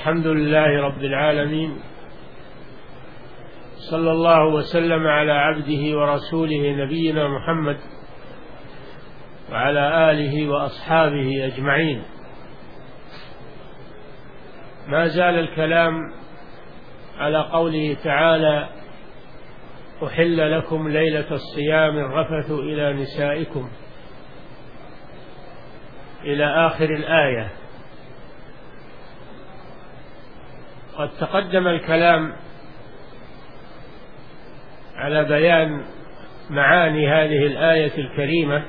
الحمد لله رب العالمين، صلى الله وسلم على عبده ورسوله نبينا محمد وعلى آله وأصحابه أجمعين. ما زال الكلام على قوله تعالى: أحل لكم ليلة الصيام الرفث إلى نسائكم، إلى آخر الآية. قد تقدم الكلام على بيان معاني هذه الآية الكريمة،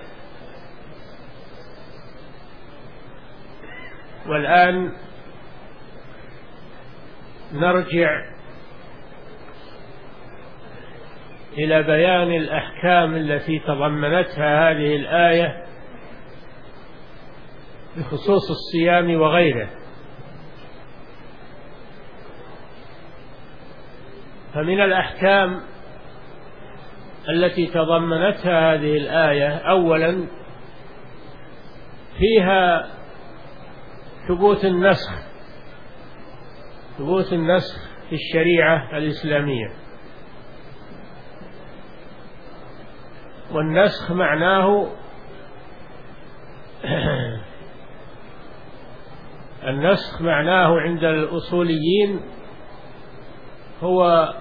والآن نرجع إلى بيان الأحكام التي تضمنتها هذه الآية بخصوص الصيام وغيره. فمن الأحكام التي تضمنتها هذه الآية: أولا، فيها ثبوت النسخ في الشريعة الإسلامية. والنسخ معناه النسخ معناه عند الأصوليين هو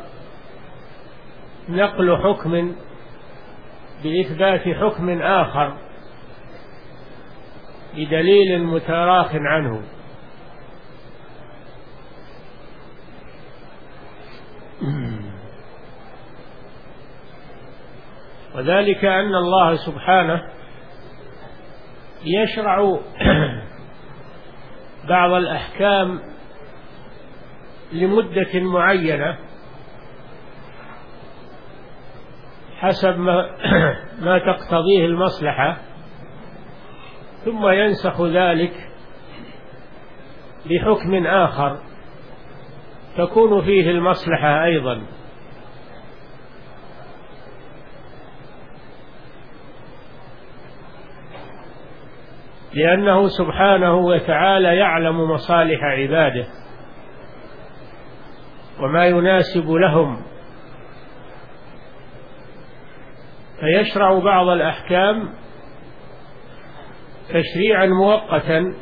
نقل حكم بإثبات حكم آخر بدليل متراخ عنه. وذلك أن الله سبحانه يشرع بعض الأحكام لمدة معينة حسب ما تقتضيه المصلحة، ثم ينسخ ذلك بحكم آخر تكون فيه المصلحة أيضا. لأنه سبحانه وتعالى يعلم مصالح عباده وما يناسب لهم، فيشرع بعض الأحكام تشريعا مؤقتا،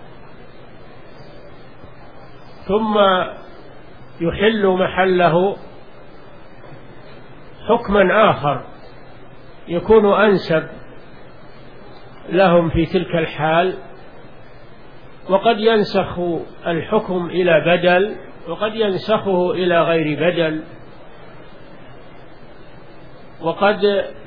ثم يحل محله حكما آخر يكون أنسب لهم في تلك الحال. وقد ينسخ الحكم إلى بدل، وقد ينسخه إلى غير بدل، وقد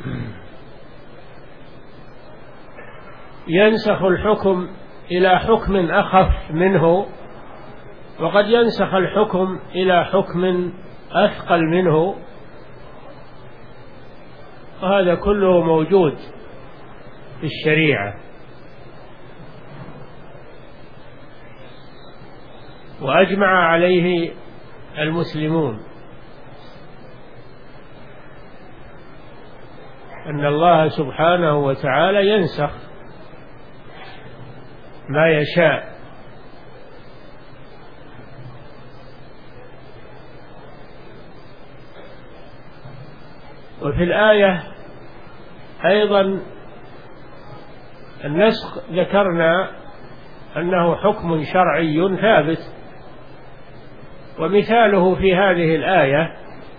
ينسخ الحكم إلى حكم أخف منه، وقد ينسخ الحكم إلى حكم أثقل منه. وهذا كله موجود في الشريعة. وأجمع عليه المسلمون أن الله سبحانه وتعالى ينسخ ما يشاء. وفي الآية أيضا النسخ ذكرنا أنه حكم شرعي ثابت، ومثاله في هذه الآية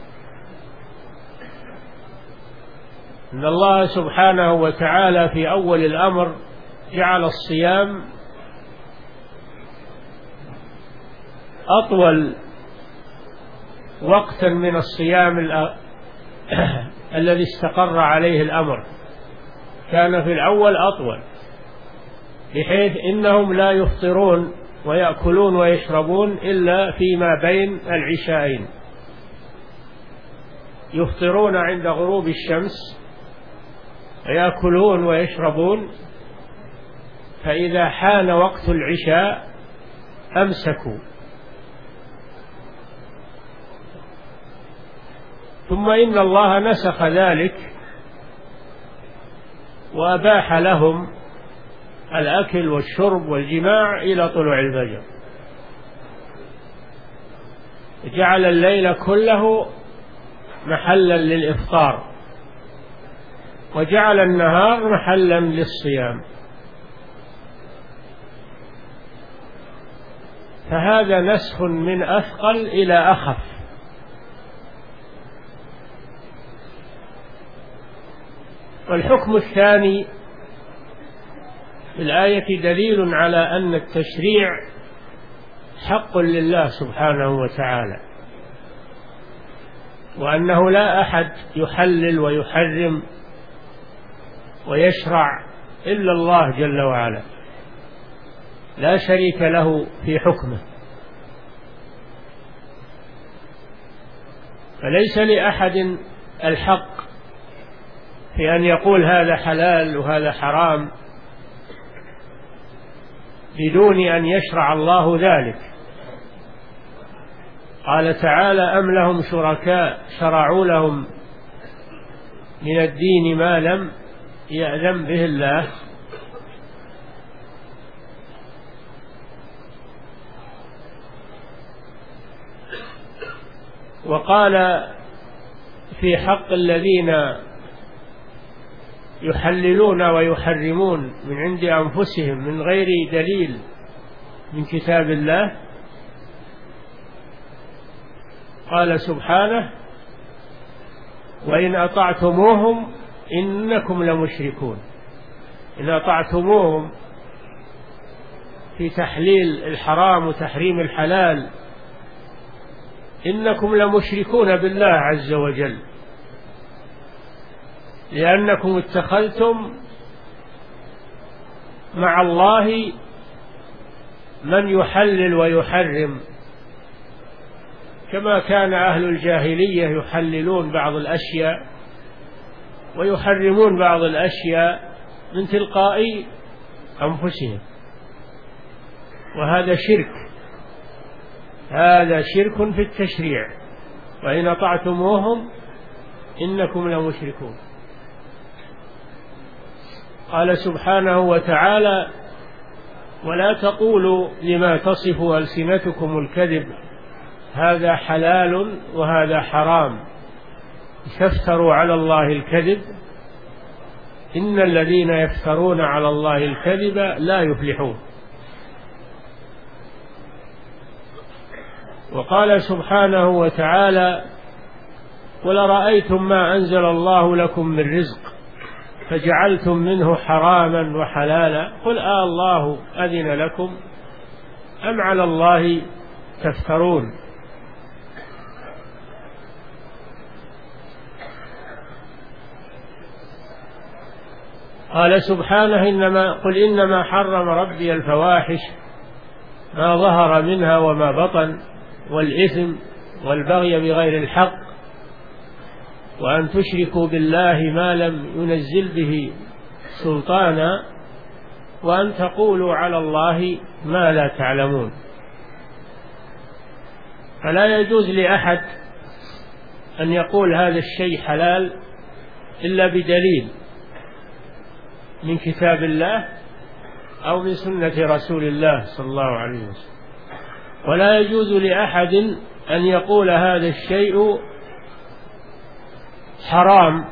أن الله سبحانه وتعالى في أول الأمر جعل الصيام أطول وقتا من الصيام الذي استقر عليه الأمر. كان في الأول أطول، بحيث إنهم لا يفطرون ويأكلون ويشربون إلا فيما بين العشاءين، يفطرون عند غروب الشمس ويأكلون ويشربون، فإذا حان وقت العشاء أمسكوا. ثم إن الله نسخ ذلك وأباح لهم الأكل والشرب والجماع إلى طلوع الفجر. جعل الليل كله محلا للإفطار وجعل النهار محلا للصيام، فهذا نسخ من أثقل إلى أخف. والحكم الثاني في الآية دليل على أن التشريع حق لله سبحانه وتعالى، وأنه لا أحد يحلل ويحرم ويشرع إلا الله جل وعلا، لا شريك له في حكمه، فليس لأحد الحق في أن يقول هذا حلال وهذا حرام بدون أن يشرع الله ذلك. قال تعالى: أم لهم شركاء شرعوا لهم من الدين ما لم يأذن به الله. وقال في حق الذين يحللون ويحرمون من عند أنفسهم من غير دليل من كتاب الله، قال سبحانه: وإن أطعتموهم إنكم لمشركون. إن أطعتموهم في تحليل الحرام وتحريم الحلال إنكم لمشركون بالله عز وجل، لأنكم اتخذتم مع الله من يحلل ويحرم، كما كان أهل الجاهلية يحللون بعض الأشياء ويحرمون بعض الأشياء من تلقاء أنفسهم، وهذا شرك، هذا شرك في التشريع. وإن أطعتموهم إنكم لمشركون. قال سبحانه وتعالى: ولا تقولوا لما تصف ألسنتكم الكذب هذا حلال وهذا حرام تفتروا على الله الكذب إن الذين يفترون على الله الكذب لا يفلحون. وقال سبحانه وتعالى: قل أرأيتم ما أنزل الله لكم من رزق فجعلتم منه حراما وحلالا قل الله أذن لكم أم على الله تفترون. قال سبحانه: قل إنما حرم ربي الفواحش ما ظهر منها وما بطن والإثم والبغي بغير الحق وأن تشركوا بالله ما لم ينزل به سلطانا وأن تقولوا على الله ما لا تعلمون. فلا يجوز لأحد أن يقول هذا الشيء حلال إلا بدليل من كتاب الله أو من سنة رسول الله صلى الله عليه وسلم. ولا يجوز لأحد أن يقول هذا الشيء حرام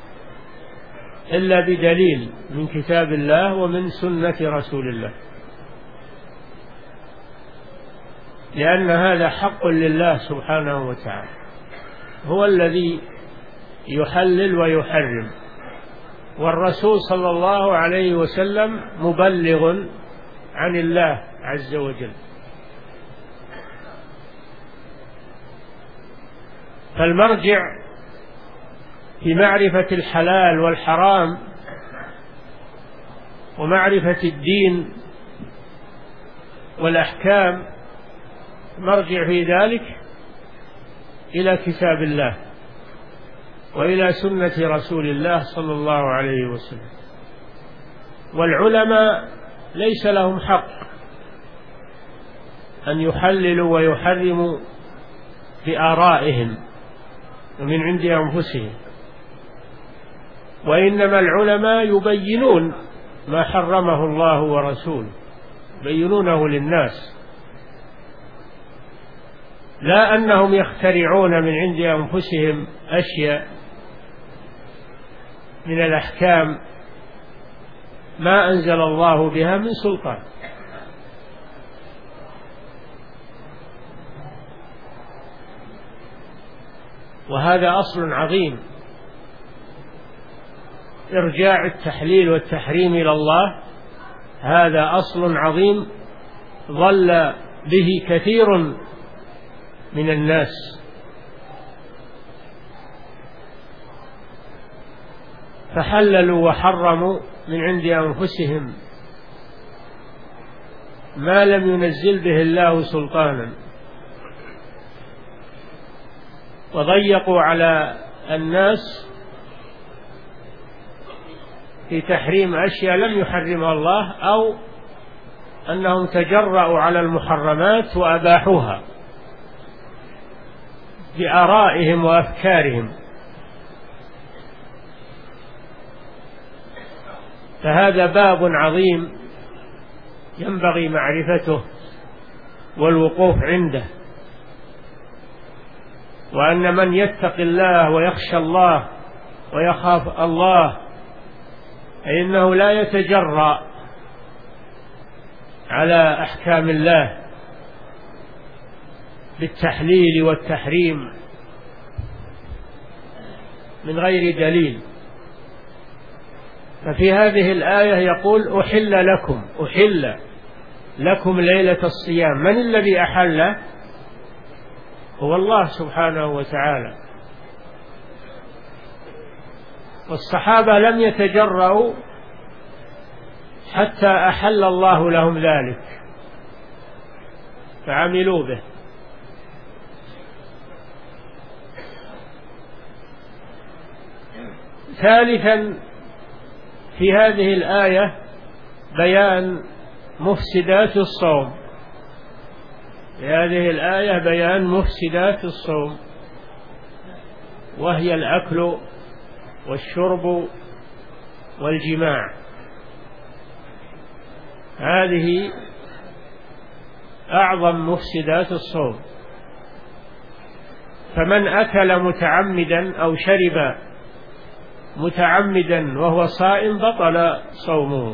إلا بدليل من كتاب الله ومن سنة رسول الله، لأن هذا حق لله سبحانه وتعالى، هو الذي يحلل ويحرم، والرسول صلى الله عليه وسلم مبلغ عن الله عز وجل. فالمرجع في معرفة الحلال والحرام ومعرفة الدين والأحكام مرجع في ذلك إلى كتاب الله وإلى سنة رسول الله صلى الله عليه وسلم. والعلماء ليس لهم حق أن يحللوا ويحرموا بآرائهم ومن عند أنفسهم، وإنما العلماء يبينون ما حرمه الله ورسوله، يبينونه للناس. لا أنهم يخترعون من عند أنفسهم أشياء من الأحكام ما أنزل الله بها من سلطان. وهذا أصل عظيم، إرجاع التحليل والتحريم إلى الله، هذا أصل عظيم ضل به كثير من الناس. فحللوا وحرموا من عند أنفسهم ما لم ينزل به الله سلطانا، وضيقوا على الناس في تحريم أشياء لم يحرمها الله، أو أنهم تجرأوا على المحرمات وأباحوها بآرائهم وأفكارهم. فهذا باب عظيم ينبغي معرفته والوقوف عنده، وأن من يتق الله ويخشى الله ويخاف الله فإنه لا يتجرأ على أحكام الله بالتحليل والتحريم من غير دليل. ففي هذه الآية يقول أحل لكم ليلة الصيام. من الذي أحل؟ هو الله سبحانه وتعالى. والصحابة لم يتجرؤوا حتى أحل الله لهم ذلك فعملوا به. ثالثا في هذه الآية بيان مفسدات الصوم. في هذه الآية بيان مفسدات الصوم، وهي الأكل والشرب والجماع. هذه أعظم مفسدات الصوم. فمن أكل متعمدا أو شرب متعمدا وهو صائم بطل صومه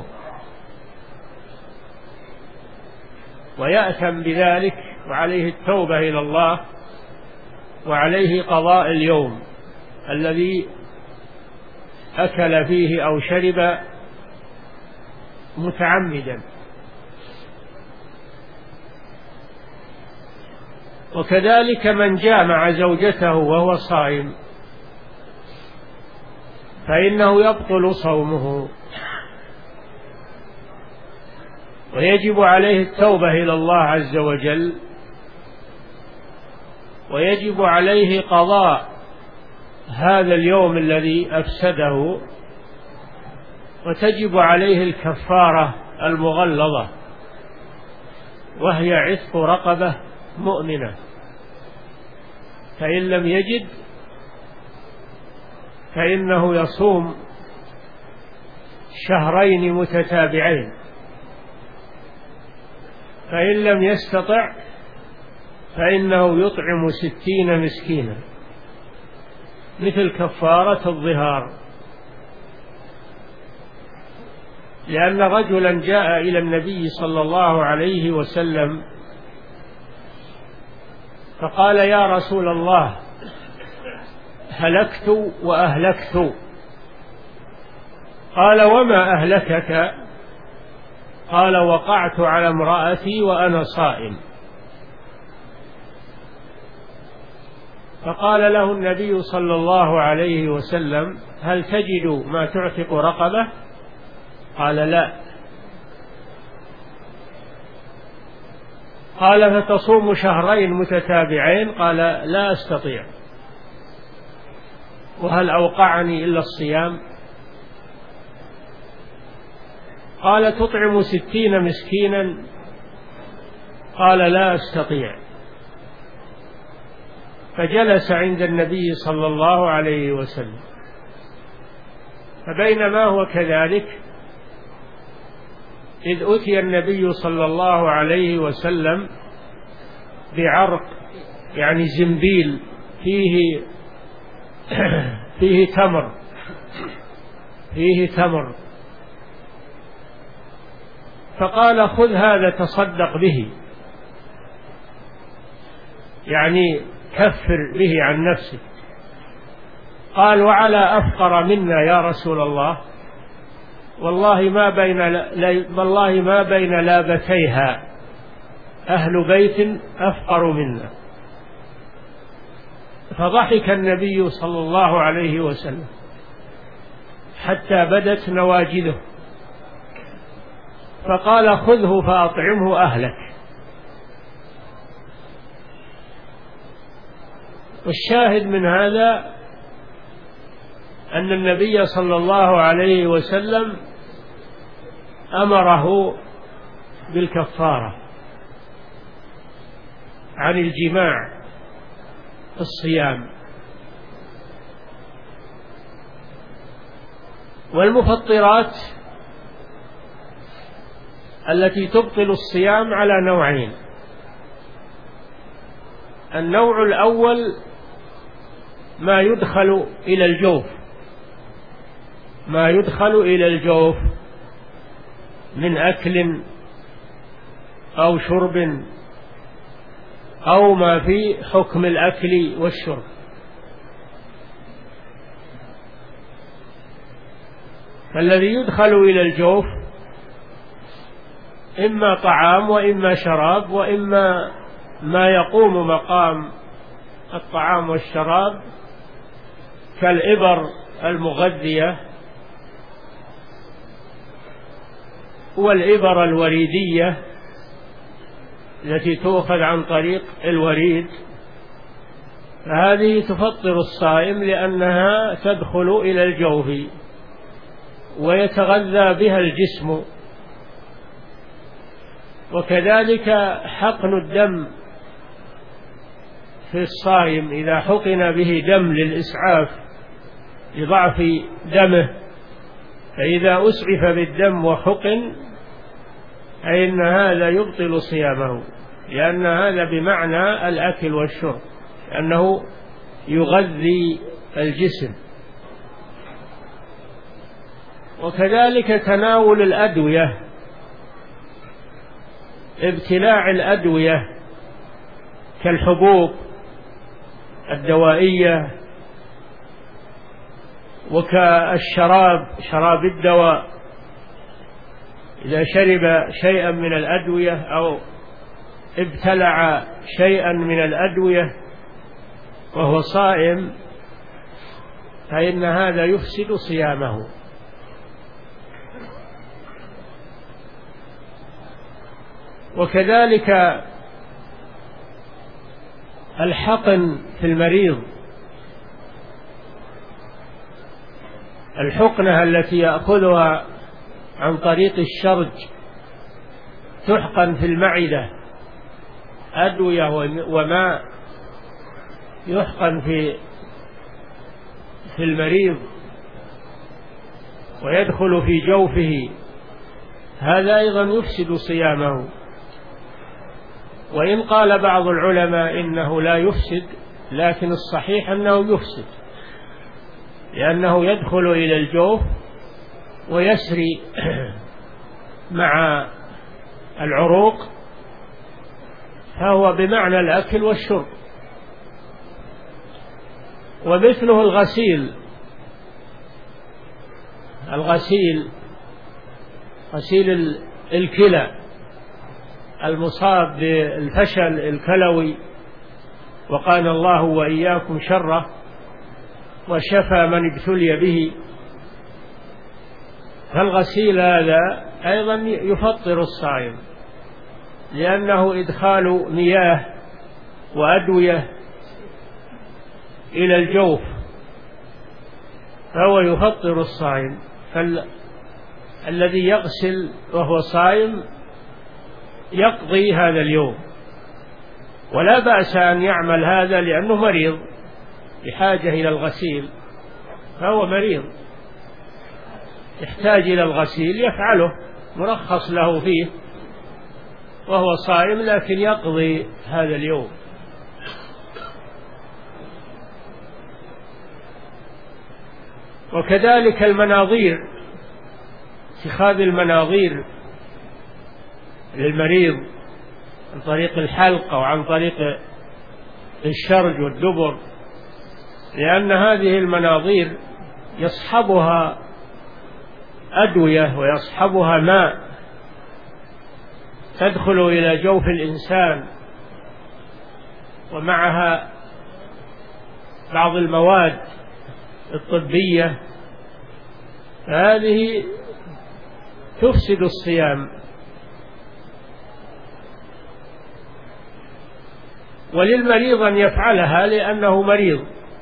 ويأثم بذلك، وعليه التوبة إلى الله، وعليه قضاء اليوم الذي أكل فيه أو شرب متعمدا. وكذلك من جامع زوجته وهو صائم فإنه يبطل صومه، ويجب عليه التوبة إلى الله عز وجل، ويجب عليه قضاء هذا اليوم الذي أفسده، وتجب عليه الكفارة المغلظة وهي عتق رقبة مؤمنة. فإن لم يجد فإنه يصوم شهرين متتابعين، فإن لم يستطع فإنه يطعم 60 مسكينا مثل كفارة الظهار. لأن رجلا جاء إلى النبي صلى الله عليه وسلم فقال: يا رسول الله، هلكت وأهلكت. قال: وما أهلكك؟ قال: وقعت على امرأتي وأنا صائم. فقال له النبي صلى الله عليه وسلم: هل تجد ما تعتق رقبة؟ قال: لا. قال: فتصوم شهرين متتابعين؟ قال: لا أستطيع. وهل أوقعني إلا الصيام؟ قال: تطعم 60 مسكينا؟ قال: لا أستطيع. فجلس عند النبي صلى الله عليه وسلم. فبينما هو كذلك إذ أتي النبي صلى الله عليه وسلم بعرق يعني زنبيل فيه تمر، فقال خذ هذا تصدق به، يعني كفر به عن نفسك. قال وعلى أفقر منا يا رسول الله؟ والله ما بين لابتيها أهل بيت أفقر منا. فضحك النبي صلى الله عليه وسلم حتى بدت نواجذه، فقال خذه فأطعمه أهلك. والشاهد من هذا أن النبي صلى الله عليه وسلم أمره بالكفارة عن الجماع في الصيام. والمفطرات التي تبطل الصيام على نوعين: النوع الأول ما يدخل إلى الجوف من أكل أو شرب أو ما في حكم الأكل والشرب. فالذي يدخل إلى الجوف إما طعام وإما شراب وإما ما يقوم مقام الطعام والشراب كالإبر المغذية والإبر الوريدية التي تؤخذ عن طريق الوريد، فهذه تفطر الصائم لأنها تدخل إلى الجوف ويتغذى بها الجسم. وكذلك حقن الدم في الصائم، إذا حقن به دم للإسعاف لضعف دمه، فإذا أسعف بالدم وحقن فإن هذا يبطل صيامه، لأن هذا بمعنى الأكل والشرب، لأنه يغذي الجسم. وكذلك تناول الأدوية، ابتلاع الأدوية كالحبوب الدوائية وكالشراب، شراب الدواء، إذا شرب شيئا من الأدوية أو ابتلع شيئا من الأدوية وهو صائم فإن هذا يفسد صيامه. وكذلك الحقن في المريض، الحقنة التي يأخذها عن طريق الشرج تحقن في المعدة، أدوية وماء يحقن في المريض ويدخل في جوفه، هذا أيضا يفسد صيامه. وإن قال بعض العلماء إنه لا يفسد، لكن الصحيح أنه يفسد، لأنه يدخل إلى الجوف ويسري مع العروق، فهو بمعنى الأكل والشرب. ومثله الغسيل غسيل الكلى المصاب بالفشل الكلوي، وقانا الله وإياكم شره وشفى من ابتلي به. فالغسيل هذا أيضا يفطر الصائم، لأنه إدخال مياه وأدوية إلى الجوف، فهو يفطر الصائم. فالذي يغسل وهو صائم يقضي هذا اليوم، ولا بأس أن يعمل هذا لأنه مريض بحاجة إلى الغسيل، فهو مريض يحتاج إلى الغسيل يفعله، مرخص له فيه وهو صائم، لكن يقضي هذا اليوم. وكذلك المناظير، اتخاذ المناظير للمريض عن طريق الحلق أو عن طريق الشرج والدبر، لأن هذه المناظير يصحبها أدوية ويصحبها ماء تدخل إلى جوف الإنسان، ومعها بعض المواد الطبية، هذه تفسد الصيام. وللمريض أن يفعلها لأنه مريض،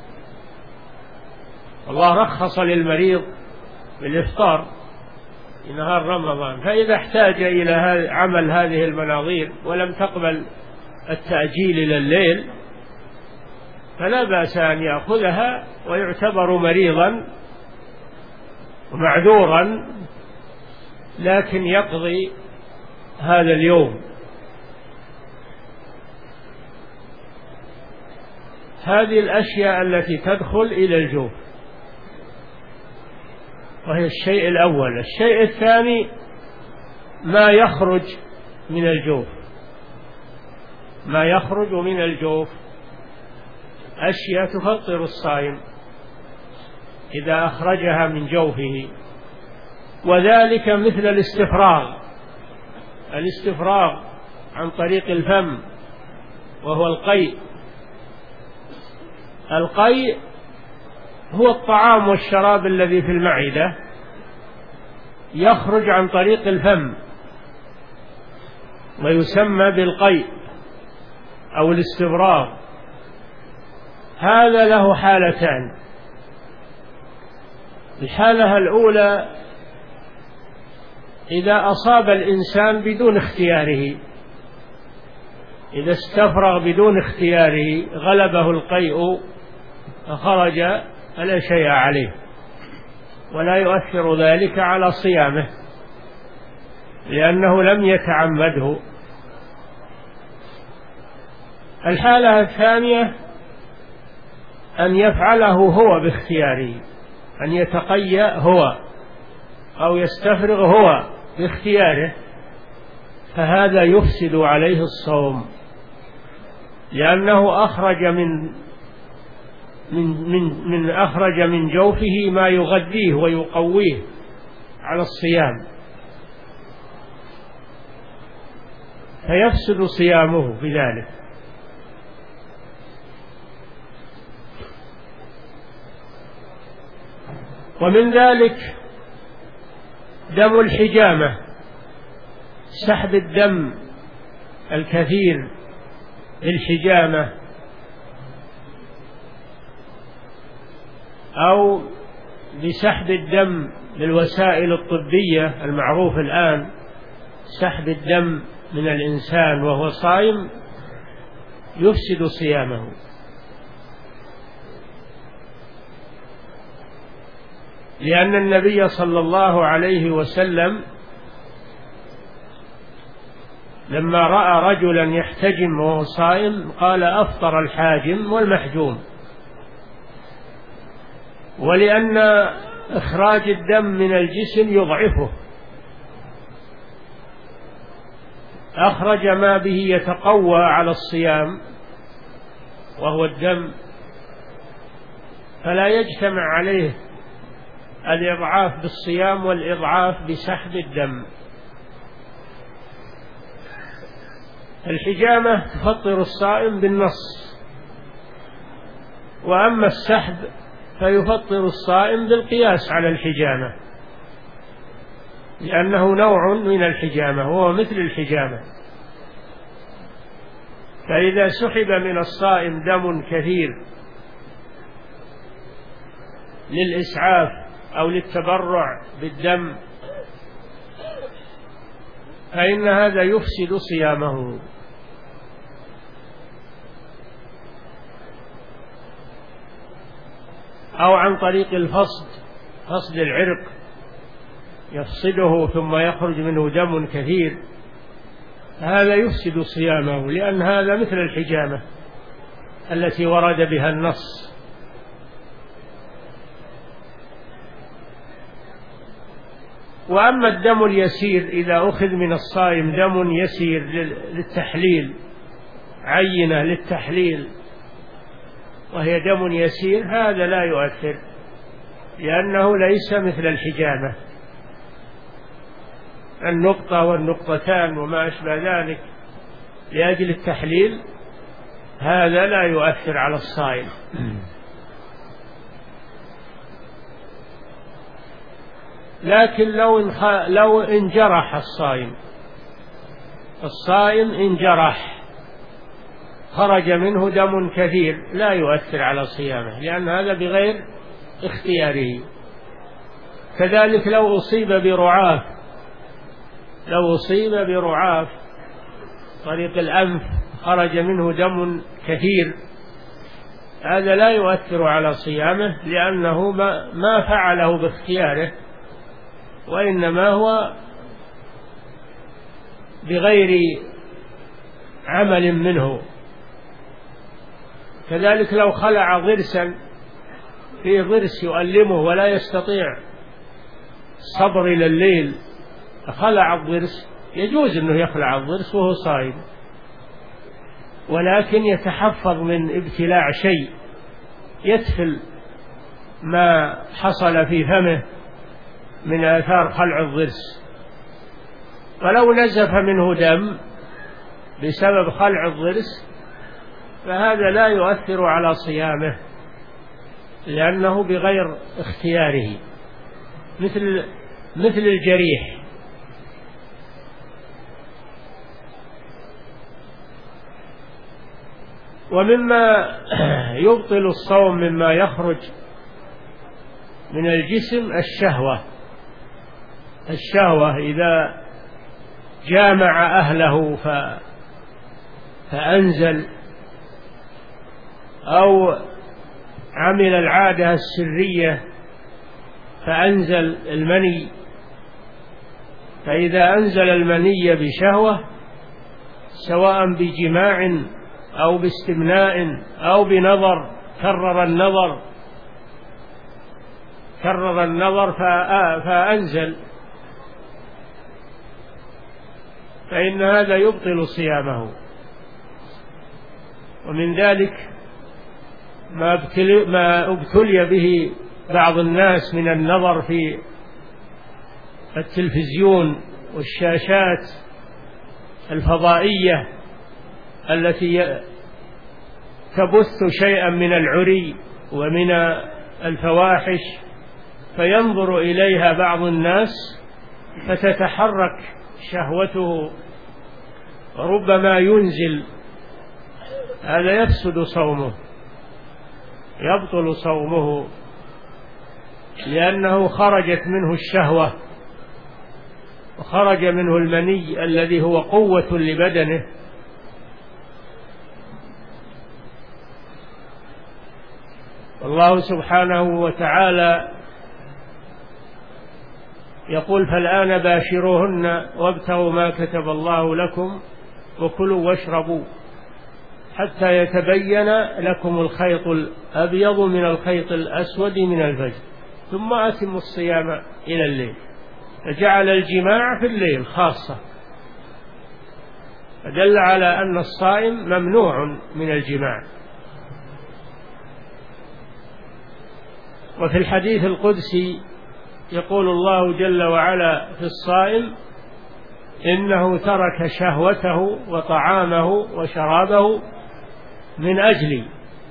الله رخص للمريض بالإفطار في نهار رمضان، فإذا احتاج إلى عمل هذه المناظير ولم تقبل التأجيل إلى الليل فلا بأس أن يأخذها ويعتبر مريضا ومعذورا، لكن يقضي هذا اليوم. هذه الأشياء التي تدخل إلى الجوف، وهي الشيء الأول. الشيء الثاني ما يخرج من الجوف، ما يخرج من الجوف أشياء تفطر الصائم إذا أخرجها من جوفه، وذلك مثل الاستفراغ عن طريق الفم، وهو القيء. القيء هو الطعام والشراب الذي في المعدة يخرج عن طريق الفم ويسمى بالقيء أو الاستفراغ. هذا له حالتان: الحالة الأولى إذا أصاب الإنسان بدون اختياره، إذا استفرغ بدون اختياره غلبه القيء فخرج فلا شيء عليه، ولا يؤثر ذلك على صيامه لأنه لم يتعمده. الحالة الثانية أن يفعله هو باختياره، أن يتقيأ هو أو يستفرغ هو باختياره، فهذا يفسد عليه الصوم، لأنه أخرج من جوفه ما يغذيه ويقويه على الصيام، فيفسد صيامه بذلك. ومن ذلك دم الحجامة، سحب الدم الكثير بالحجامة أو بسحب الدم بالوسائل الطبية المعروف الآن، سحب الدم من الإنسان وهو صائم يفسد صيامه. لأن النبي صلى الله عليه وسلم لما رأى رجلا يحتجم وهو صائم قال: أفطر الحاجم والمحجوم. ولأن إخراج الدم من الجسم يضعفه، أخرج ما به يتقوى على الصيام وهو الدم، فلا يجتمع عليه الإضعاف بالصيام والإضعاف بسحب الدم. الحجامة تفطر الصائم بالنص، وأما السحب فيفطر الصائم بالقياس على الحجامة، لأنه نوع من الحجامة وهو مثل الحجامة. فإذا سحب من الصائم دم كثير للإسعاف أو للتبرع بالدم فإن هذا يفسد صيامه. أو عن طريق فصد العرق، يفصده ثم يخرج منه دم كثير، هذا يفسد صيامه، لأن هذا مثل الحجامة التي ورد بها النص. وأما الدم اليسير إذا أخذ من الصائم دم يسير للتحليل، عينة للتحليل وهي دم يسير، هذا لا يؤثر، لأنه ليس مثل الحجامة، النقطة والنقطتان وما أشبه ذلك لأجل التحليل، هذا لا يؤثر على الصائم. لكن لو انجرح الصائم انجرح خرج منه دم كثير لا يؤثر على صيامه، لأن هذا بغير اختياره. كذلك لو أصيب برعاف طريق الأنف خرج منه دم كثير، هذا لا يؤثر على صيامه، لأنه ما فعله باختياره، وإنما هو بغير عمل منه. كذلك لو خلع ضرسا، فيه ضرس يؤلمه ولا يستطيع الصبر إلى الليل، خلع الضرس، يجوز أنه يخلع الضرس وهو صائم، ولكن يتحفظ من ابتلاع شيء يدخل ما حصل في فمه من آثار خلع الضرس. ولو نزف منه دم بسبب خلع الضرس فهذا لا يؤثر على صيامه، لأنه بغير اختياره، مثل الجريح. ومما يبطل الصوم مما يخرج من الجسم الشهوة إذا جامع أهله فأنزل، أو عمل العادة السرية فأنزل المني، فإذا أنزل المني بشهوة سواء بجماع أو باستمناء أو بنظر، كرر النظر فأنزل، فإن هذا يبطل صيامه. ومن ذلك ما ابتلي به بعض الناس من النظر في التلفزيون والشاشات الفضائية التي تبث شيئا من العري ومن الفواحش، فينظر إليها بعض الناس فتتحرك شهوته، ربما ينزل، هذا يفسد صومه، يبطل صومه، لأنه خرجت منه الشهوة وخرج منه المني الذي هو قوة لبدنه. الله سبحانه وتعالى يقول: فالآن باشروهن وابتغوا ما كتب الله لكم وكلوا واشربوا حتى يتبين لكم الخيط الأبيض من الخيط الأسود من الفجر ثم أتموا الصيام إلى الليل. فجعل الجماع في الليل خاصة، فدل على أن الصائم ممنوع من الجماع. وفي الحديث القدسي يقول الله جل وعلا في الصائم: إنه ترك شهوته وطعامه وشرابه من أجلي.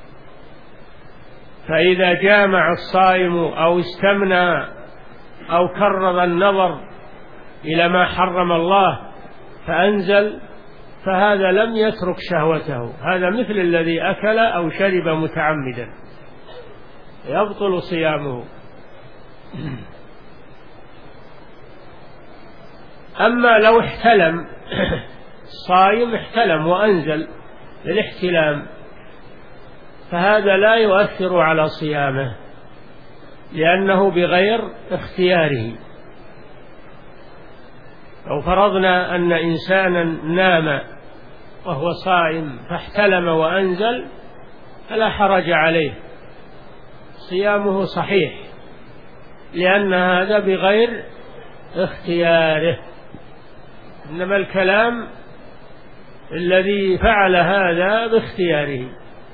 فإذا جامع الصائم أو استمنى أو كرر النظر إلى ما حرم الله فأنزل، فهذا لم يترك شهوته، هذا مثل الذي أكل أو شرب متعمدا، يبطل صيامه. أما لو احتلم الصائم، احتلم وأنزل للاحتلام، فهذا لا يؤثر على صيامه، لأنه بغير اختياره. لو فرضنا أن إنسانا نام وهو صائم فاحتلم وأنزل فلا حرج عليه، صيامه صحيح، لأن هذا بغير اختياره، إنما الكلام الذي فعل هذا باختياره.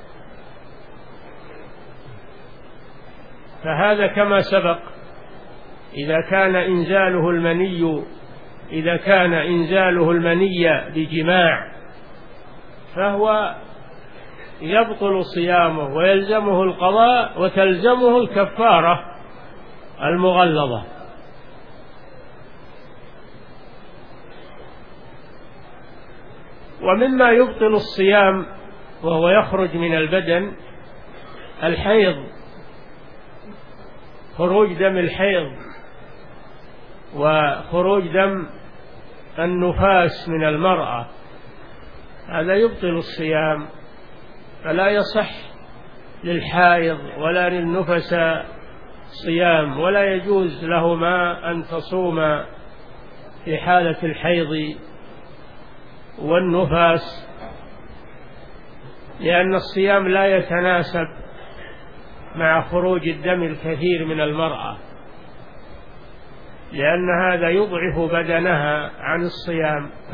فهذا كما سبق، إذا كان إنزاله المني بجماع فهو يبطل صيامه ويلزمه القضاء وتلزمه الكفارة المغلظة. ومما يبطل الصيام وهو يخرج من البدن الحيض، خروج دم الحيض وخروج دم النفاس من المرأة، هذا يبطل الصيام، فلا يصح للحائض ولا للنفس صيام، ولا يجوز لهما أن تصوم في حالة الحيض والنفاس، لأن الصيام لا يتناسب مع خروج الدم الكثير من المرأة، لأن هذا يضعف بدنها عن الصيام.